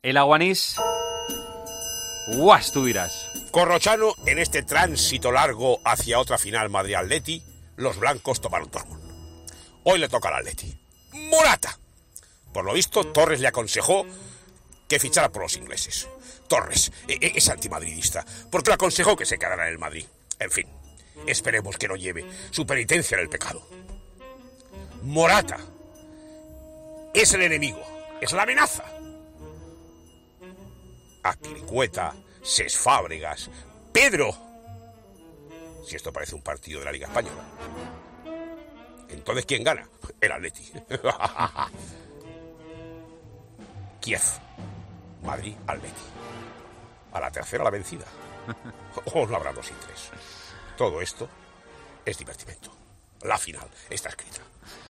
El Aguanís... ¡Guas, tú dirás! Corrochano, en este tránsito largo hacia otra final Madrid-Atleti, los blancos tomaron Dortmund. Hoy le toca al Atleti. ¡Morata! Por lo visto, Torres le aconsejó que fichara por los ingleses. Torres es antimadridista, porque le aconsejó que se quedara en el Madrid. En fin, esperemos que no lleve su penitencia en el pecado. Morata es el enemigo, es la amenaza. Azpilicueta, Cesc Fábregas, Pedro. Si esto parece un partido de la Liga Española. Entonces, ¿quién gana? El Atleti. Kiev, Madrid, Atleti. A la tercera la vencida. O no habrá 2 y 3. Todo esto es divertimento. La final está escrita.